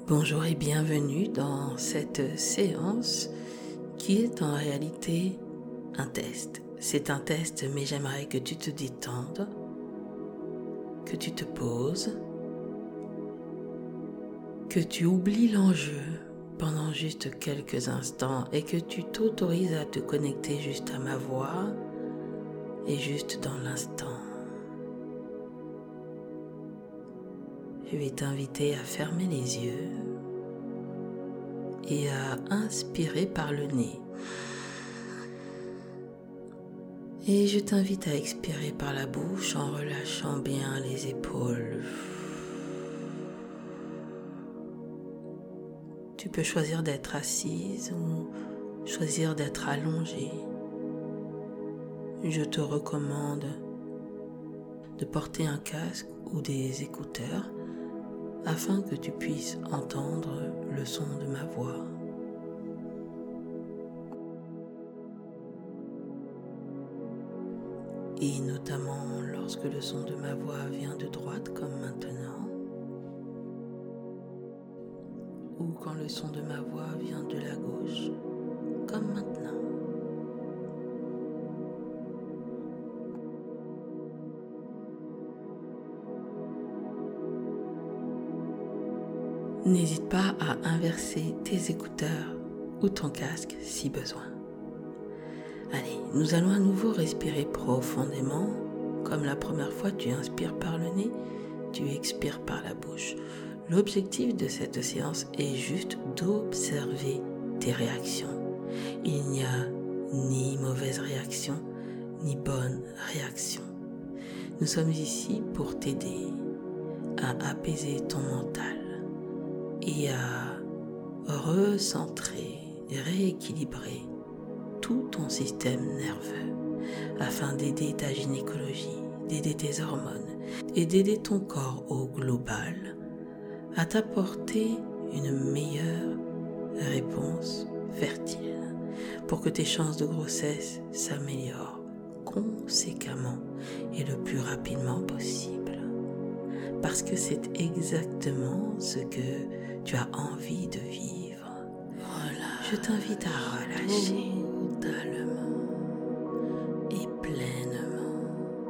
Bonjour et bienvenue dans cette séance qui est en réalité un test. C'est un test, mais j'aimerais que tu te détendes, que tu te poses, que tu oublies l'enjeu pendant juste quelques instants et que tu t'autorises à te connecter juste à ma voix et juste dans l'instant. Je vais t'inviter à fermer les yeux et à inspirer par le nez. Et je t'invite à expirer par la bouche en relâchant bien les épaules. Tu peux choisir d'être assise ou choisir d'être allongée. Je te recommande de porter un casque ou des écouteurs afin que tu puisses entendre le son de ma voix. Et notamment lorsque le son de ma voix vient de droite comme maintenant, ou quand le son de ma voix vient de la gauche comme maintenant. N'hésite pas à inverser tes écouteurs ou ton casque si besoin. Allez, nous allons à nouveau respirer profondément. Comme la première fois, tu inspires par le nez, tu expires par la bouche. L'objectif de cette séance est juste d'observer tes réactions. Il n'y a ni mauvaise réaction, ni bonne réaction. Nous sommes ici pour t'aider à apaiser ton mental et à recentrer, rééquilibrer tout ton système nerveux afin d'aider ta gynécologie, d'aider tes hormones et d'aider ton corps au global à t'apporter une meilleure réponse fertile pour que tes chances de grossesse s'améliorent conséquemment et le plus rapidement possible. Parce que c'est exactement ce que tu as envie de vivre. Je t'invite à relâcher totalement et pleinement.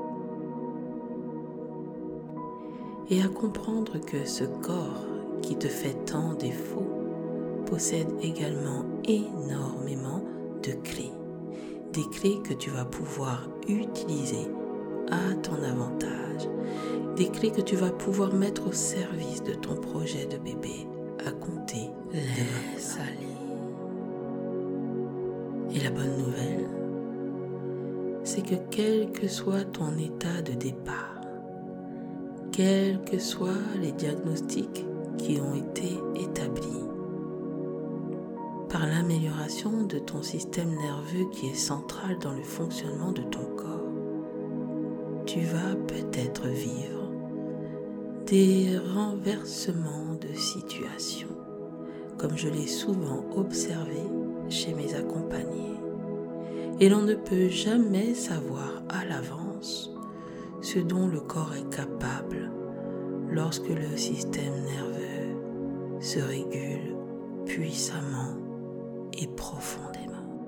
Et à comprendre que ce corps qui te fait tant défaut possède également énormément de clés. Des clés que tu vas pouvoir utiliser à ton avantage. Des clés que tu vas pouvoir mettre au service de ton projet de bébé à compter de maintenant. Et la bonne nouvelle, c'est que quel que soit ton état de départ, quels que soient les diagnostics qui ont été établis, par l'amélioration de ton système nerveux qui est central dans le fonctionnement de ton corps, tu vas peut-être vivre des renversements de situation, comme je l'ai souvent observé chez mes accompagnés. Et l'on ne peut jamais savoir à l'avance ce dont le corps est capable lorsque le système nerveux se régule puissamment et profondément.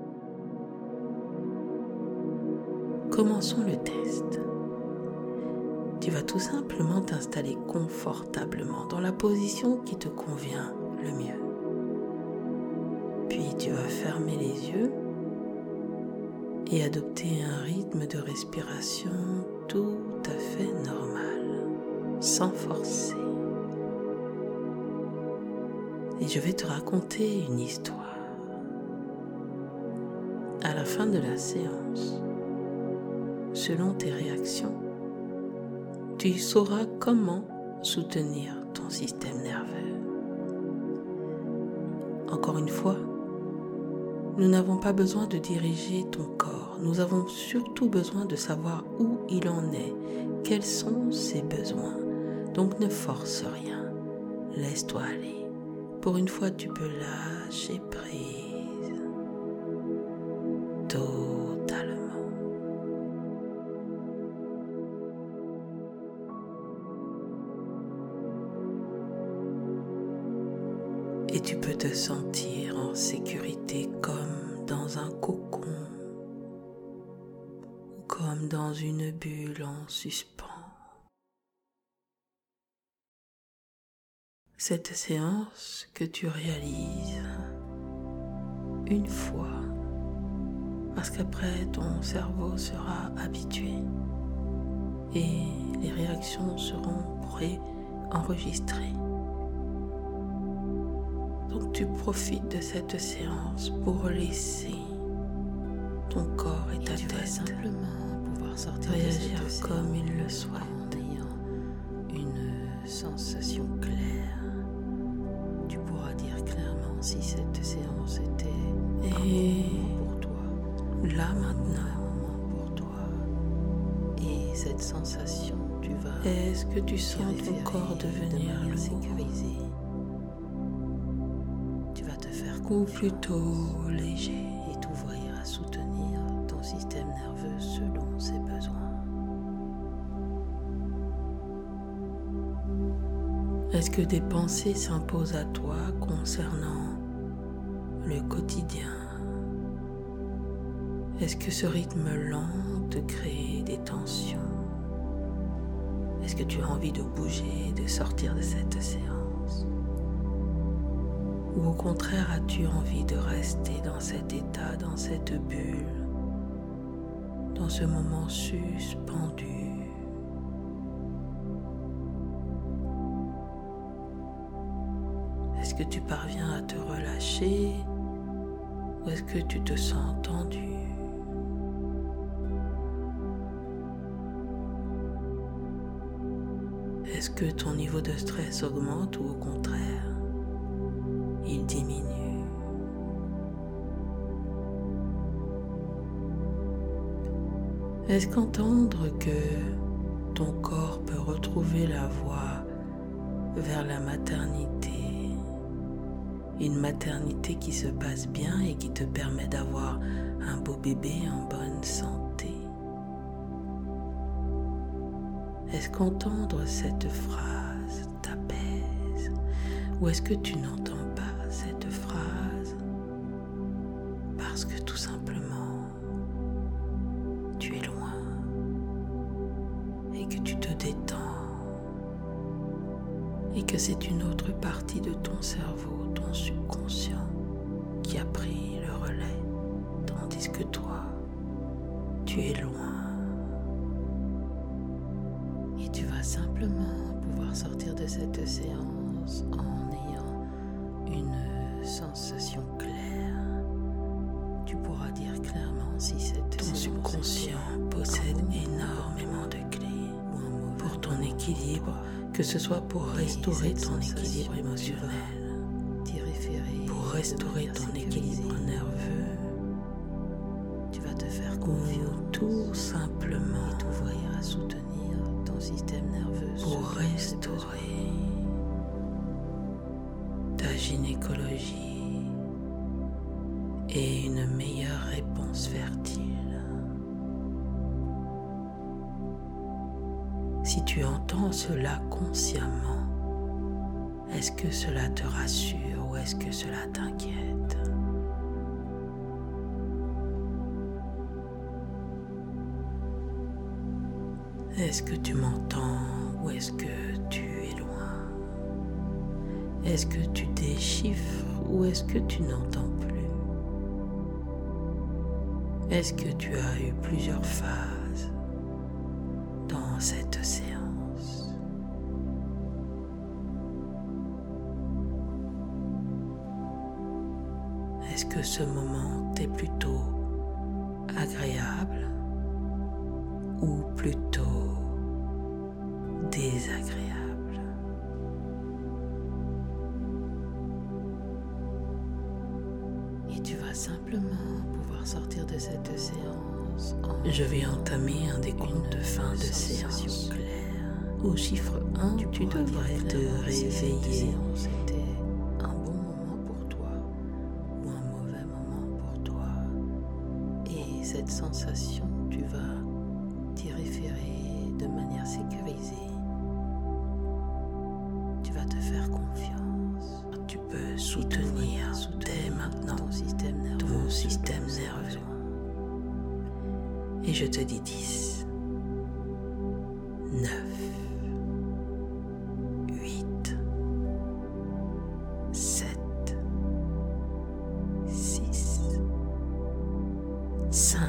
Commençons le test. Tu vas tout simplement t'installer confortablement dans la position qui te convient le mieux. Puis tu vas fermer les yeux et adopter un rythme de respiration tout à fait normal, sans forcer. Et je vais te raconter une histoire. À la fin de la séance, selon tes réactions, tu sauras comment soutenir ton système nerveux. Encore une fois, nous n'avons pas besoin de diriger ton corps. Nous avons surtout besoin de savoir où il en est, quels sont ses besoins. Donc ne force rien, laisse-toi aller. Pour une fois, tu peux lâcher prise totalement. Et tu peux te sentir en sécurité comme dans un cocon ou comme dans une bulle en suspens. Cette séance que tu réalises une fois, parce qu'après ton cerveau sera habitué et les réactions seront préenregistrées. Donc tu profites de cette séance pour laisser ton corps et ta tête simplement pouvoir sortir réagir de cette comme il le souhaite, en ayant une sensation claire. Tu pourras dire clairement si cette séance était et un moment pour toi, là un maintenant, moment pour toi. Et cette sensation, tu vas est-ce que tu sens ton corps devenir lourd sécurisé. Tu vas te faire ou confiance plutôt léger? et t'ouvrir à soutenir ton système nerveux selon ses besoins. Est-ce que des pensées s'imposent à toi concernant le quotidien? Est-ce que ce rythme lent te crée des tensions? Est-ce que tu as envie de bouger, de sortir de cette séance? Ou au contraire, as-tu envie de rester dans cet état, dans cette bulle, dans ce moment suspendu? Est-ce que tu parviens à te relâcher ou est-ce que tu te sens tendu? Est-ce que ton niveau de stress augmente ou au contraire, il diminue? Est-ce qu'entendre que ton corps peut retrouver la voie vers la maternité, une maternité qui se passe bien et qui te permet d'avoir un beau bébé en bonne santé? Est-ce qu'entendre cette phrase t'apaise ou est-ce que tu n'entends pas cette phrase parce que tout simplement tu es loin et que tu te détends et que c'est une autre partie de ton cerveau, ton subconscient, qui a pris le relais, tandis que toi, tu es loin. Et tu vas simplement pouvoir sortir de cette séance en ayant une sensation claire. Tu pourras dire clairement si cette Ton séance subconscient possède énormément de clés pour ton équilibre, que ce soit pour restaurer ton équilibre émotionnel, pour restaurer ton équilibre nerveux, tu vas te faire ou confiance tout simplement et t'ouvrir à soutenir ton système nerveux pour restaurer ta gynécologie et une meilleure réponse fertile. Si tu entends cela consciemment, est-ce que cela te rassure ou est-ce que cela t'inquiète? Est-ce que tu m'entends ou est-ce que tu es loin? Est-ce que tu déchiffres ou est-ce que tu n'entends plus? Est-ce que tu as eu plusieurs phases dans cette séance? Est-ce que ce moment t'est plutôt agréable ou plutôt désagréable? Et tu vas simplement pouvoir sortir de cette séance en Je vais entamer un décompte de fin de séance. claire. Au chiffre 1, tu devrais te réveiller. C'était un bon moment pour toi ou un mauvais moment pour toi. Et cette sensation, tu vas t'y référer de manière sécurisée. Tu vas te faire confiance. Tu peux soutenir dès maintenant ton système nerveux. Et je te dis 10, 9, 8, 7, 6, 5,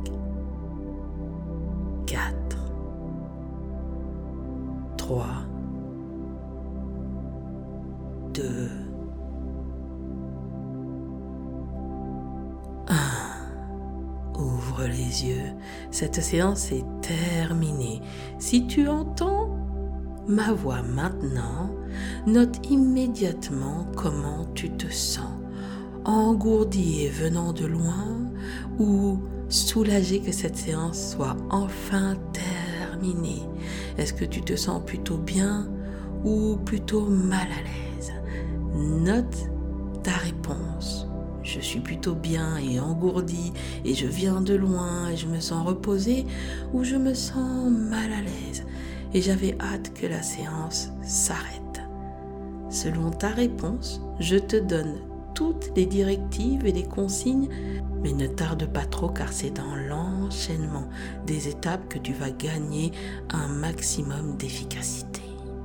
4, 3, 2, 1. Ouvre les yeux. Cette séance est terminée. Si tu entends ma voix maintenant, note immédiatement comment tu te sens. Engourdi et venant de loin, ou soulagé que cette séance soit enfin terminée. Est-ce que tu te sens plutôt bien ou plutôt mal à l'aise? Note ta réponse. Je suis plutôt bien et engourdi et je viens de loin et je me sens reposé, ou je me sens mal à l'aise et j'avais hâte que la séance s'arrête. Selon ta réponse, je te donne toutes les directives et les consignes, mais ne tarde pas trop car c'est dans l'enchaînement des étapes que tu vas gagner un maximum d'efficacité.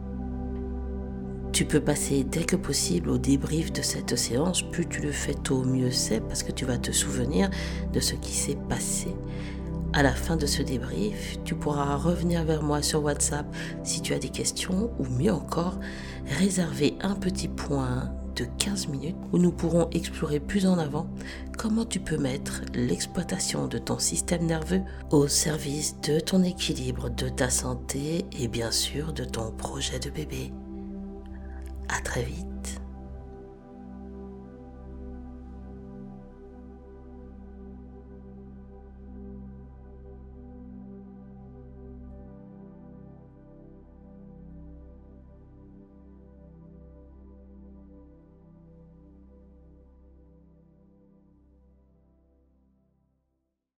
Tu peux passer dès que possible au débrief de cette séance. Plus tu le fais tôt, mieux c'est, parce que tu vas te souvenir de ce qui s'est passé. À la fin de ce débrief, tu pourras revenir vers moi sur WhatsApp si tu as des questions, ou mieux encore, réserver un petit point de 15 minutes où nous pourrons explorer plus en avant comment tu peux mettre l'exploitation de ton système nerveux au service de ton équilibre, de ta santé et bien sûr de ton projet de bébé. À très vite.